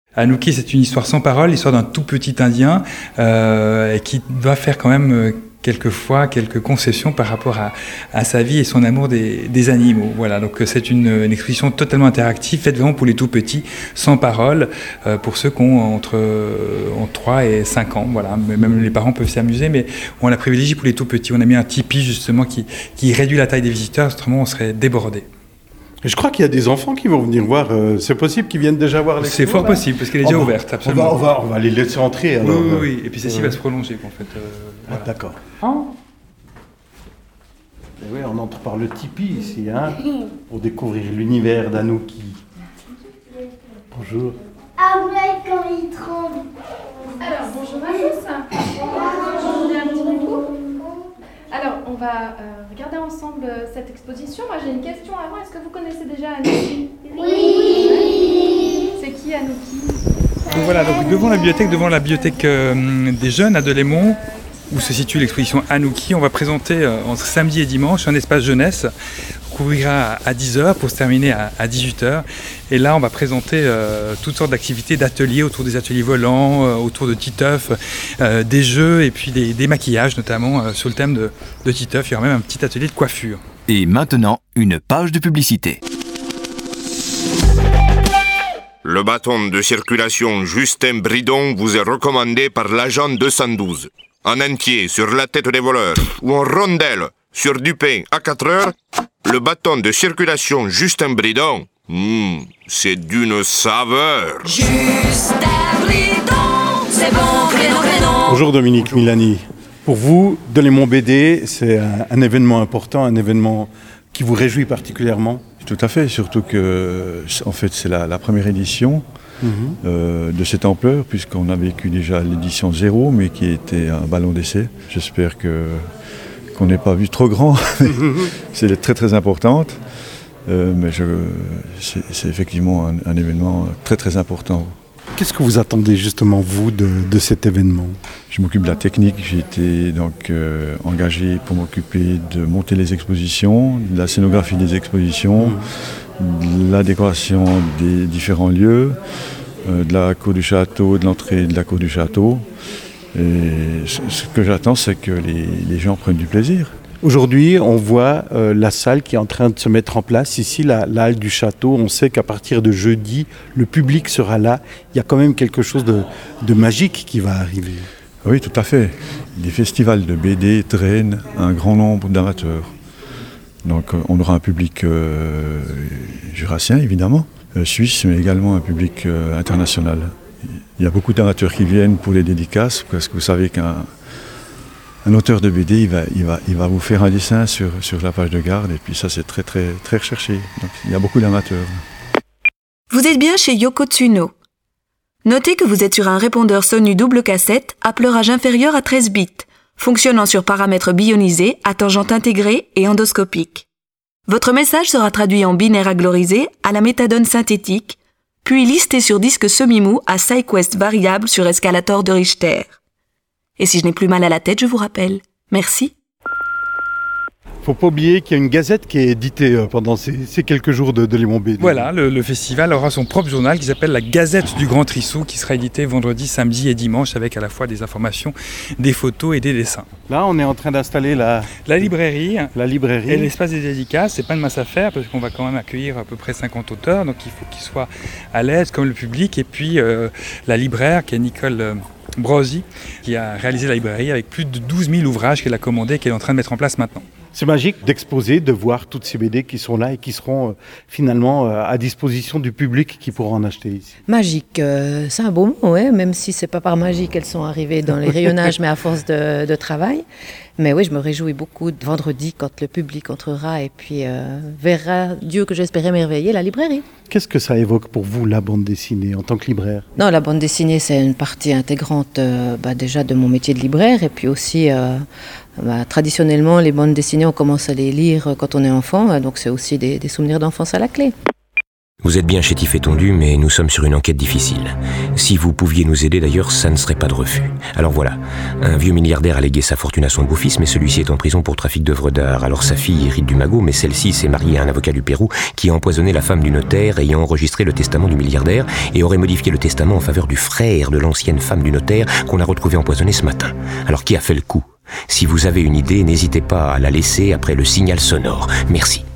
Anouki, c'est une histoire sans parole, l'histoire d'un tout petit Indien qui doit faire quand même quelquefois quelques concessions par rapport à sa vie et son amour des animaux. Voilà, donc c'est une exposition totalement interactive, faite vraiment pour les tout petits, sans parole, pour ceux qui ont entre 3 et 5 ans. Voilà, même les parents peuvent s'amuser, mais on l'a privilégié pour les tout petits. On a mis un tipi justement qui réduit la taille des visiteurs, autrement on serait débordé. Je crois qu'il y a des enfants qui vont venir voir. C'est possible qu'ils viennent déjà voir l'expo. C'est fort possible, parce qu'elle est déjà ouverte, absolument. On va les laisser entrer. Alors. Oui. Et puis celle-ci va se prolonger, en fait. Voilà. D'accord. Et oui, on entre par le tipi ici, pour découvrir l'univers d'Anouki. Bonjour. Ah ouais, quand il tremble. Alors, bonjour à tous. Bonjour un petit coup. Alors, on va regarder ensemble cette exposition. Moi, j'ai une question avant. Est-ce que vous connaissez déjà Anouki ? Oui. C'est qui Anouki ? Donc voilà, donc devant la bibliothèque des jeunes à Delémont, où se situe l'exposition Anouki, on va présenter entre samedi et dimanche un espace jeunesse qui ouvrira à 10h pour se terminer à 18h. Et là, on va présenter toutes sortes d'activités, d'ateliers autour des ateliers volants, autour de Titeuf, des jeux et puis des maquillages, notamment sur le thème de Titeuf. Il y aura même un petit atelier de coiffure. Et maintenant, une page de publicité. Le bâton de circulation Justin Bridon vous est recommandé par l'agent 212. En entier sur la tête des voleurs ou en rondelle sur du pain à 4 heures, le bâton de circulation Justin Bridon, c'est d'une saveur. Justin Bridon, c'est bon, prénom. Bonjour Dominique Milani. Pour vous, Delémont BD, c'est un événement important, un événement qui vous réjouit particulièrement ? Tout à fait, surtout que en fait, c'est la première édition de cette ampleur, puisqu'on a vécu déjà l'édition 0, mais qui était un ballon d'essai. J'espère qu'on n'ait pas vu trop grand. C'est très très importante, mais c'est effectivement un événement très très important. Qu'est-ce que vous attendez justement, vous, de cet événement ? Je m'occupe de la technique. J'ai été donc engagé pour m'occuper de monter les expositions, de la scénographie des expositions, de la décoration des différents lieux, de la cour du château, de l'entrée de la cour du château. Et ce que j'attends, c'est que les gens prennent du plaisir. Aujourd'hui, on voit la salle qui est en train de se mettre en place. Ici, la halle du château, on sait qu'à partir de jeudi, le public sera là. Il y a quand même quelque chose de magique qui va arriver. Oui, tout à fait. Les festivals de BD drainent un grand nombre d'amateurs. Donc on aura un public jurassien, évidemment, suisse, mais également un public international. Il y a beaucoup d'amateurs qui viennent pour les dédicaces, parce que vous savez qu'un auteur de BD, il va vous faire un dessin sur la page de garde, et puis ça, c'est très, très, très recherché. Donc, il y a beaucoup d'amateurs. Vous êtes bien chez Yoko Tsuno. Notez que vous êtes sur un répondeur Sony double cassette à pleurage inférieur à 13 bits, fonctionnant sur paramètres bionisés, à tangente intégrée et endoscopique. Votre message sera traduit en binaire aglorisé à la méthadone synthétique, puis listé sur disque semi-mou à SideQuest variable sur escalator de Richter. Et si je n'ai plus mal à la tête, je vous rappelle. Merci. Faut pas oublier qu'il y a une gazette qui est éditée pendant ces quelques jours de Delémont BD. Voilà, le festival aura son propre journal qui s'appelle la Gazette du Grand Trissou, qui sera édité vendredi, samedi et dimanche, avec à la fois des informations, des photos et des dessins. Là, on est en train d'installer la librairie. Et l'espace des dédicaces, c'est pas de masse à faire, parce qu'on va quand même accueillir à peu près 50 auteurs, donc il faut qu'ils soient à l'aise comme le public. Et puis la libraire, qui est Nicole Brosi, qui a réalisé la librairie avec plus de 12 000 ouvrages qu'elle a commandés et qu'elle est en train de mettre en place maintenant. C'est magique d'exposer, de voir toutes ces BD qui sont là et qui seront finalement à disposition du public qui pourra en acheter ici. Magique, c'est un beau mot, ouais, même si c'est pas par magie qu'elles sont arrivées dans les rayonnages, mais à force de travail. Mais oui, je me réjouis beaucoup de vendredi quand le public entrera et puis verra Dieu que j'espérais merveiller, la librairie. Qu'est-ce que ça évoque pour vous, la bande dessinée, en tant que libraire ? Non, la bande dessinée, c'est une partie intégrante déjà de mon métier de libraire. Et puis aussi, traditionnellement, les bandes dessinées, on commence à les lire quand on est enfant. Donc c'est aussi des souvenirs d'enfance à la clé. Vous êtes bien chétif et tondu, mais nous sommes sur une enquête difficile. Si vous pouviez nous aider d'ailleurs, ça ne serait pas de refus. Alors voilà, un vieux milliardaire a légué sa fortune à son beau-fils, mais celui-ci est en prison pour trafic d'œuvres d'art. Alors sa fille hérite du magot, mais celle-ci s'est mariée à un avocat du Pérou qui a empoisonné la femme du notaire ayant enregistré le testament du milliardaire et aurait modifié le testament en faveur du frère de l'ancienne femme du notaire qu'on a retrouvé empoisonné ce matin. Alors qui a fait le coup ? Si vous avez une idée, n'hésitez pas à la laisser après le signal sonore. Merci.